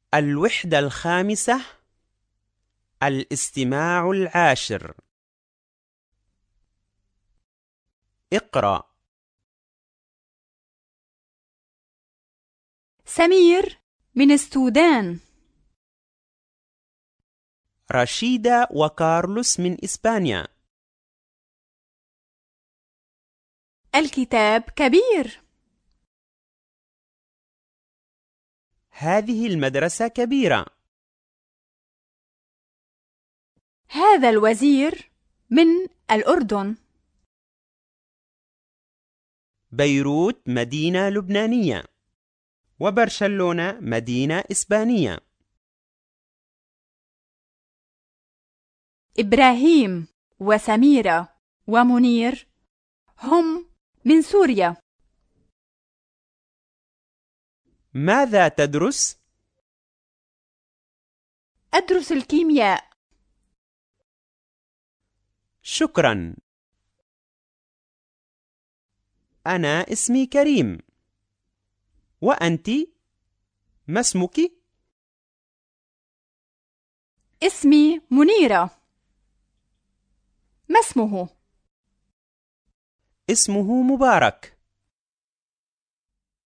الوحدة الخامسة: الاستماع العاشر. اقرأ. سمير من السودان. رشيدة وكارلوس من إسبانيا. الكتاب كبير. هذه المدرسة كبيرة. هذا الوزير من الأردن. بيروت مدينة لبنانية، وبرشلونة مدينة إسبانية. إبراهيم وسميرة ومنير هم من سوريا. ماذا تدرس؟ أدرس الكيمياء. شكرا. أنا اسمي كريم. وأنت؟ ما اسمك؟ اسمي منيرة. ما اسمه؟ اسمه مبارك.